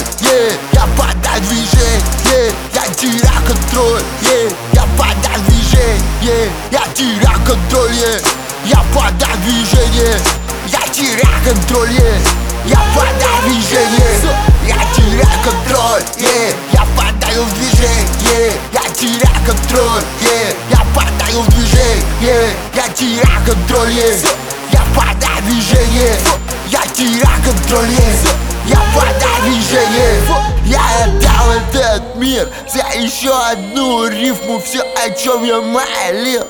я подаю движение, я теряю контроль, я подаю движение, я теряю контроль, я подаю движение, я теряю контроль, я подаю движение, я теряю контроль, я подаю движение, я теряю контроль, я подаю движение, я теряю контроль, я подаю движение, я теряю контроль, я подаю движение. Я отдал этот мир за еще одну рифму. Все, о чем я молил,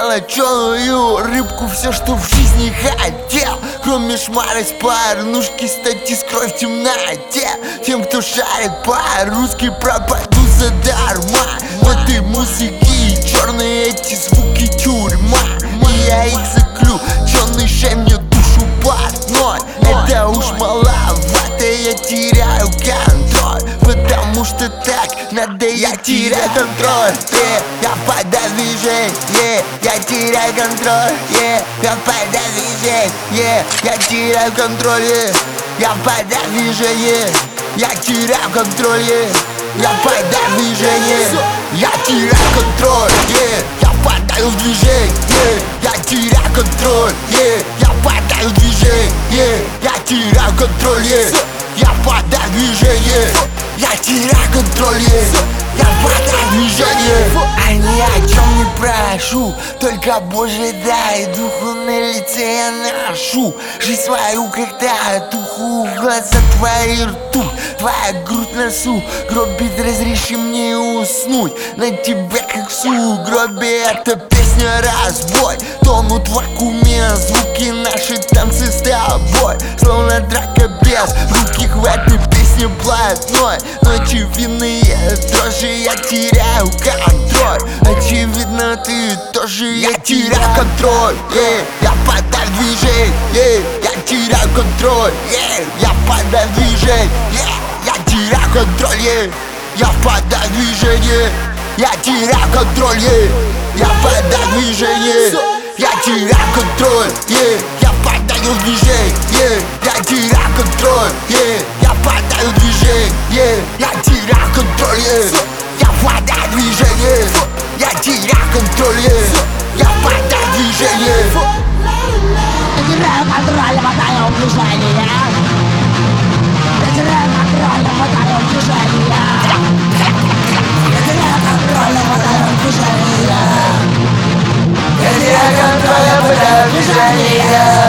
золоченую рыбку. Все, что в жизни хотел, кроме шмара с порнушки, стать из кровь в темноте. Тем, кто шарит по-русски, пропаду задарма. В этой музыке черные эти звуки тюрьма. И я их заключенный, мне душу парной. Это уж маловато, я теряю контроль. Потому что так надо, я теряю контроль, я подаю движение, я теряю контроль, я подаю движение, я теряю контроль, я подаю движение, я теряю контроль, я подаю движение, я теряю контроль, я подаю движение, я теряю контроль, я подаю движение, я теряю контроль, я подаю движение, я теряю контроль, я подаю движение. А ни о чем не прошу, только Божий дай, духу на лице я ношу. Жизнь свою как татуху, глаза твои ртуть, твоя грудь носу. Гробит, разреши мне уснуть на тебя как в сугробе. Это песня разбой, тонут в вакууме звуки, наши танцы с тобой. Словно драка без руки, хватит песни блатной. Но очевидные дрожи, я теряю контроль. Очевидно, ты тоже, я теряю контроль, я подаю движение, я теряю контроль, я подаю движение, я теряю контроль, я подаю движение, я теряю контроль, я подаю движение, я теряю контроль, я подаю движение, я теряю контроль, я подаю движение, я теряю контроль, я подаю движение, я теряю контроль, я подаю движение. Я теряю контроль, подаю движение. Я теряю контроль, подаю движение. Я теряю контроль, подаю движение. Я теряю контроль, подаю движение.